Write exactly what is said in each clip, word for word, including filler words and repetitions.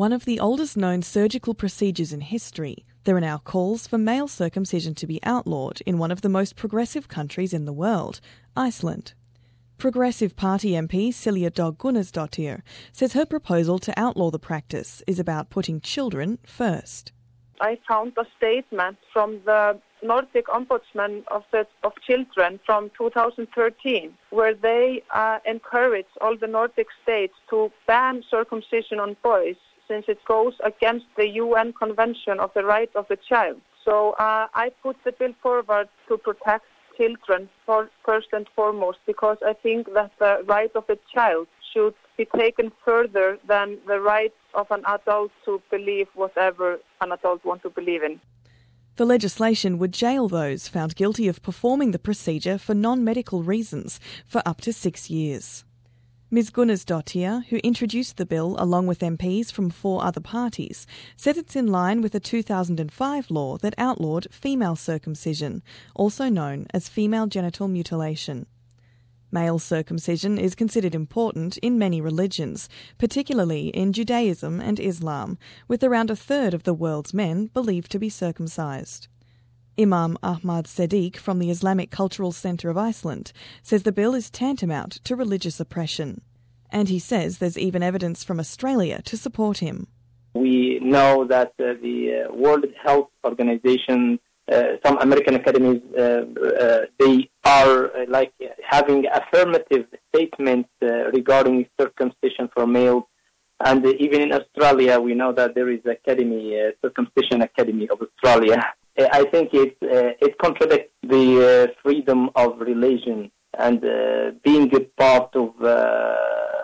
one of the oldest known surgical procedures in history. There are now calls for male circumcision to be outlawed in one of the most progressive countries in the world, Iceland. Progressive Party M P Silja Dögg Gunnarsdóttir says her proposal to outlaw the practice is about putting children first. I found a statement from the Nordic Ombudsman of, the, of Children from two thousand thirteen, where they uh, encourage all the Nordic states to ban circumcision on boys, since it goes against the U N Convention of the Right of the Child. So uh, I put the bill forward to protect children for, first and foremost, because I think that the right of the child should be taken further than the right of an adult to believe whatever an adult wants to believe in. The legislation would jail those found guilty of performing the procedure for non-medical reasons for up to six years. Miz Gunnarsdóttir, who introduced the bill along with M Ps from four other parties, said it's in line with a two thousand five law that outlawed female circumcision, also known as female genital mutilation. Male circumcision is considered important in many religions, particularly in Judaism and Islam, with around a third of the world's men believed to be circumcised. Imam Ahmad Sadiq from the Islamic Cultural Centre of Iceland says the bill is tantamount to religious oppression. And he says there's even evidence from Australia to support him. We know that uh, the uh, World Health Organization, uh, some American academies, uh, uh, they are uh, like having affirmative statements uh, regarding circumcision for males. And uh, even in Australia, we know that there is Academy, uh, Circumcision Academy of Australia. I think it uh, it contradicts the uh, freedom of religion and uh, being a part of uh,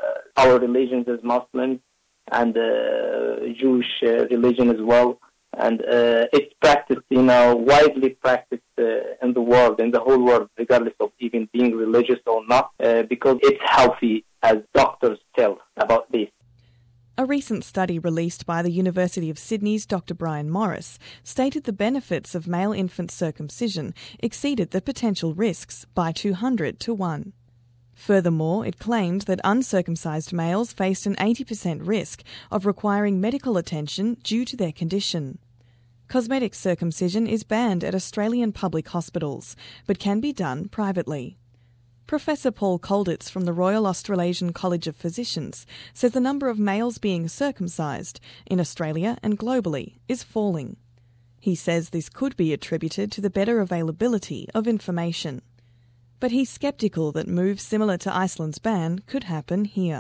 our religions as Muslims and uh, Jewish uh, religion as well. And uh, it's practiced, you know, widely practiced uh, in the world, in the whole world, regardless of even being religious or not, uh, because it's healthy, as doctors tell about this. A recent study released by the University of Sydney's Doctor Brian Morris stated the benefits of male infant circumcision exceeded the potential risks by two hundred to one. Furthermore, it claimed that uncircumcised males faced an eighty percent risk of requiring medical attention due to their condition. Cosmetic circumcision is banned at Australian public hospitals, but can be done privately. Professor Paul Kolditz from the Royal Australasian College of Physicians says the number of males being circumcised in Australia and globally is falling. He says this could be attributed to the better availability of information. But he's sceptical that moves similar to Iceland's ban could happen here.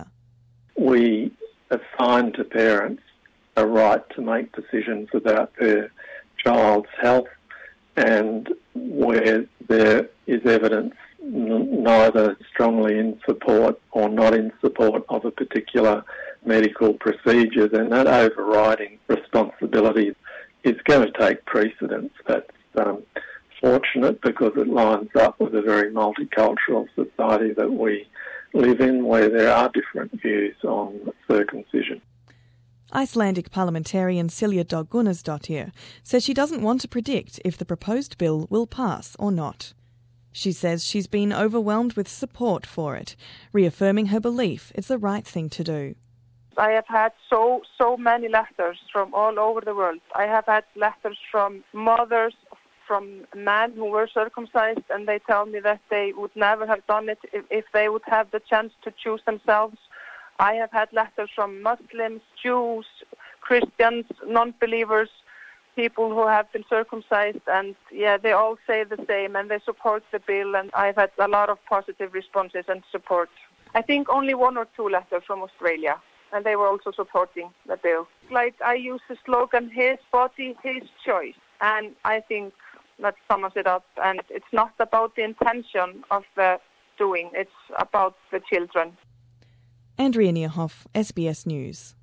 We assign to parents a right to make decisions about their child's health, and where there is evidence neither strongly in support or not in support of a particular medical procedure, then that overriding responsibility is going to take precedence. That's um, fortunate because it lines up with a very multicultural society that we live in, where there are different views on circumcision. Icelandic parliamentarian Silja Dögg Gunnarsdóttir says she doesn't want to predict if the proposed bill will pass or not. She says she's been overwhelmed with support for it, reaffirming her belief it's the right thing to do. I have had so, so many letters from all over the world. I have had letters from mothers, from men who were circumcised, and they tell me that they would never have done it if, if they would have the chance to choose themselves. I have had letters from Muslims, Jews, Christians, non-believers, people who have been circumcised, and yeah, they all say the same, and they support the bill, and I've had a lot of positive responses and support. I think only one or two letters from Australia, and they were also supporting the bill. Like I use the slogan, his body, his choice, and I think that sums it up, and it's not about the intention of the doing, it's about the children. Andrea Nierhoff, S B S News.